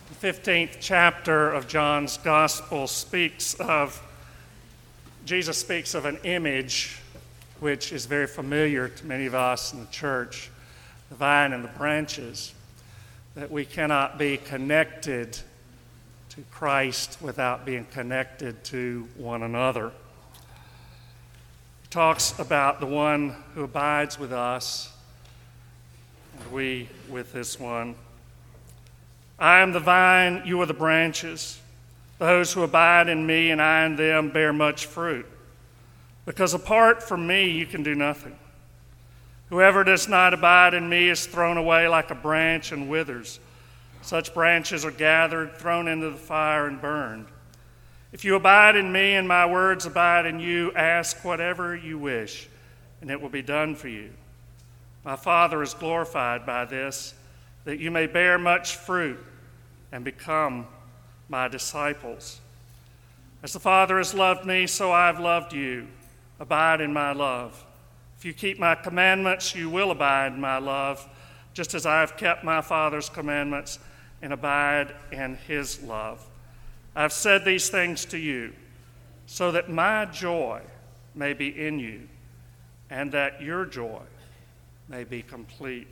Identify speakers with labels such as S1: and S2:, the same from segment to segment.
S1: The 15th chapter of John's Gospel Jesus speaks of an image which is very familiar to many of us in the church, the vine and the branches, that we cannot be connected to Christ without being connected to one another. He talks about the one who abides with us, and we with this one. I am the vine, you are the branches. Those who abide in me and I in them bear much fruit, because apart from me you can do nothing. Whoever does not abide in me is thrown away like a branch and withers. Such branches are gathered, thrown into the fire, and burned. If you abide in me and my words abide in you, ask whatever you wish, and it will be done for you. My Father is glorified by this, that you may bear much fruit and become my disciples. As the Father has loved me, so I have loved you. Abide in my love. If you keep my commandments, you will abide in my love, just as I have kept my Father's commandments and abide in his love. I have said these things to you, so that my joy may be in you, and that your joy may be complete.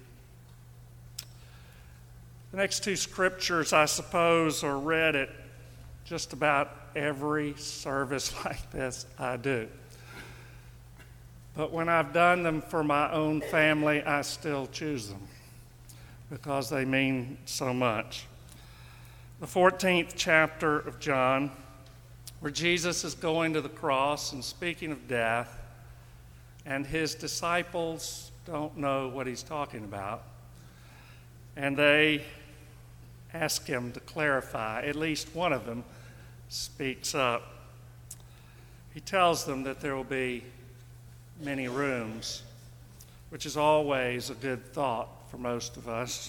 S1: The next two scriptures, I suppose, are read at just about every service like this I do. But when I've done them for my own family, I still choose them because they mean so much. The 14th chapter of John, where Jesus is going to the cross and speaking of death, and his disciples don't know what he's talking about, and they ask him to clarify. At least one of them speaks up. He tells them that there will be many rooms, which is always a good thought for most of us.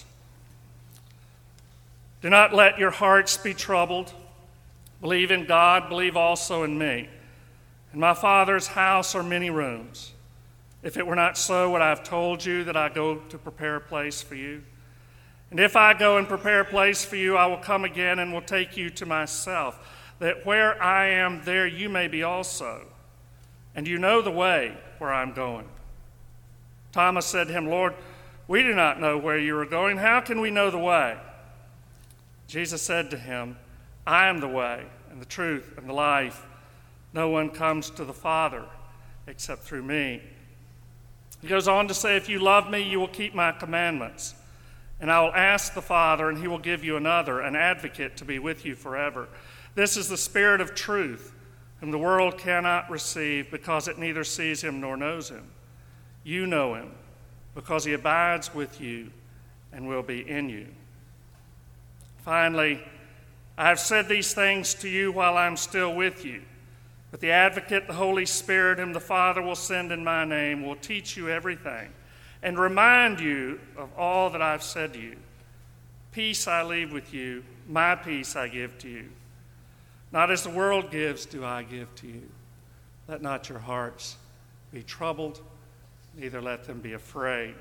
S1: Do not let your hearts be troubled. Believe in God, believe also in me. In my Father's house are many rooms. If it were not so, would I have told you that I go to prepare a place for you? And if I go and prepare a place for you, I will come again and will take you to myself, that where I am, there you may be also. And you know the way where I'm going. Thomas said to him, Lord, we do not know where you are going. How can we know the way? Jesus said to him, I am the way and the truth and the life. No one comes to the Father except through me. He goes on to say, if you love me, you will keep my commandments. And I will ask the Father, and he will give you another, an advocate, to be with you forever. This is the Spirit of truth, whom the world cannot receive, because it neither sees him nor knows him. You know him, because he abides with you and will be in you. Finally, I have said these things to you while I am still with you. But the advocate, the Holy Spirit, whom the Father will send in my name, will teach you everything and remind you of all that I've said to you. Peace I leave with you, my peace I give to you. Not as the world gives do I give to you. Let not your hearts be troubled, neither let them be afraid.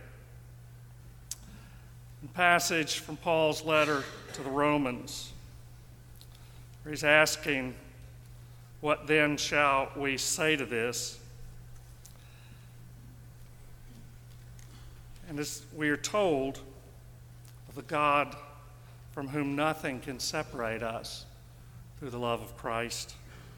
S1: A passage from Paul's letter to the Romans, where he's asking, what then shall we say to this? And as we are told of the God from whom nothing can separate us through the love of Christ.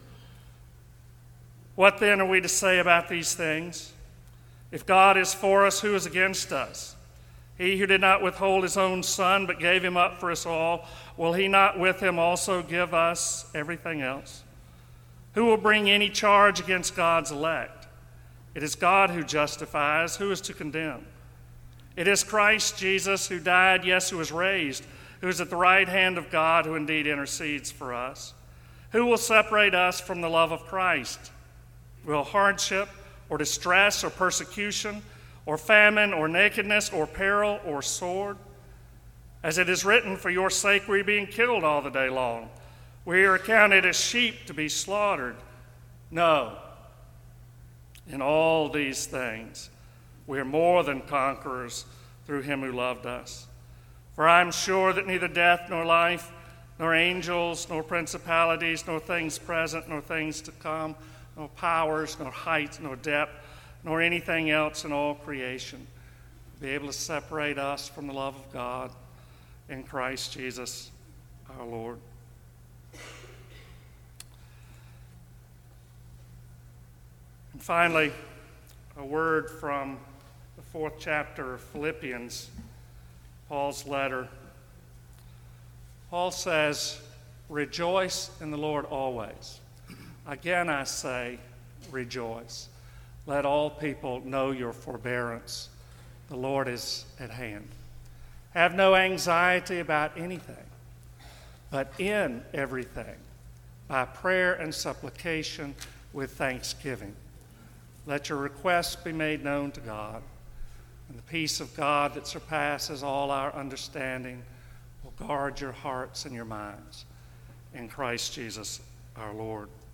S1: What then are we to say about these things? If God is for us, who is against us? He who did not withhold his own Son, but gave him up for us all, will he not with him also give us everything else? Who will bring any charge against God's elect? It is God who justifies. Who is to condemn? It is Christ Jesus who died, yes, who was raised, who is at the right hand of God, who indeed intercedes for us. Who will separate us from the love of Christ? Will hardship or distress or persecution or famine or nakedness or peril or sword? As it is written, for your sake we are being killed all the day long. We are accounted as sheep to be slaughtered. No. In all these things, we are more than conquerors through him who loved us. For I am sure that neither death nor life, nor angels, nor principalities, nor things present, nor things to come, nor powers, nor height, nor depth, nor anything else in all creation be able to separate us from the love of God in Christ Jesus our Lord. And finally, a word from the 4th chapter of Philippians, Paul's letter. Paul says, "Rejoice in the Lord always. Again I say, rejoice. Let all people know your forbearance. The Lord is at hand. Have no anxiety about anything, but in everything, by prayer and supplication with thanksgiving, let your requests be made known to God, and the peace of God that surpasses all our understanding will guard your hearts and your minds in Christ Jesus our Lord."